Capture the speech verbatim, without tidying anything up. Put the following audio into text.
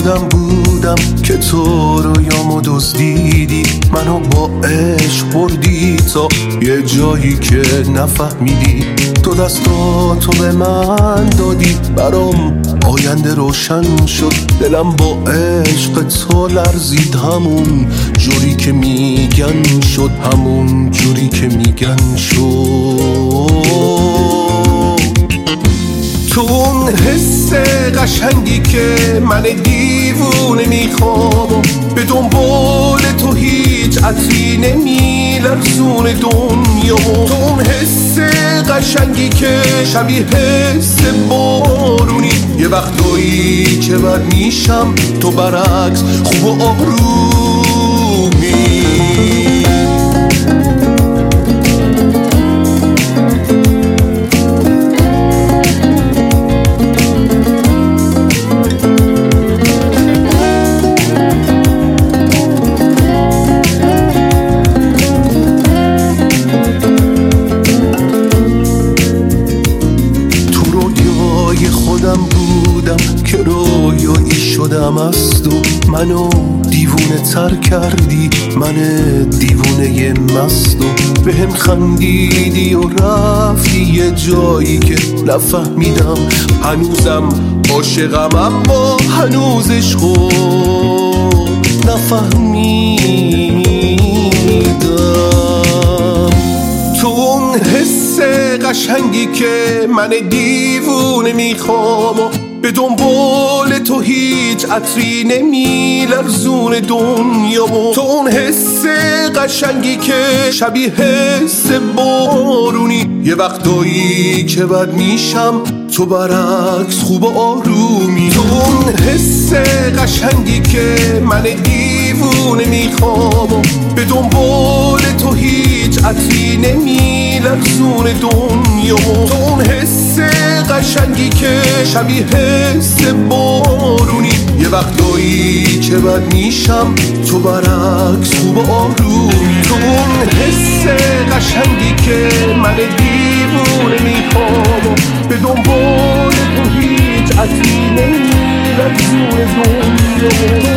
خودم بودم که تو رویامو دزدیدی، منو با عشق بردی تا یه جایی که نفهمیدی. تو دستاتو به من دادی، برام آینده روشن شد. دلم با عشق تو لرزید، همون جوری که میگن شد، همون جوری که میگن شد. تو اون حس قشنگی که من دیوونه میخوام، به دنبال تو هیچ عطری نمیلرزون دنیا. تو اون حس قشنگی که شبیه حس بارونی، یه وقتایی که بد میشم تو برعکس خوب و آرومی. خودم بودم که رویایی شدم از تو، منو دیوونه تر کردی، من دیوونه مست و به هم خندیدی و رفتی یه جایی که نفهمیدم. هنوزم عاشقم اما هنوز عشقو نفهمیدم. تو اون حس قشنگی که من دیوونه میخوام، به دنبال تو هیچ عطری نمیلرزون دنیا. تو اون حس قشنگی که شبیه حس بارونی، یه وقتایی که بد میشم تو برعکس خوب و آرومی. تو اون حس قشنگی که من دیوونه میخوام، به دنبال تو هیچ عطری نمیلرزون دنیا. تو اون حس قشنگی که شبیه حس بارونی، یه وقتایی که بد میشم تو برعکس خوب و آرومی. تو اون حس قشنگی که من دیوونه میخوام، به دنبال تو هیچ عطری نمیلرزون دنیا.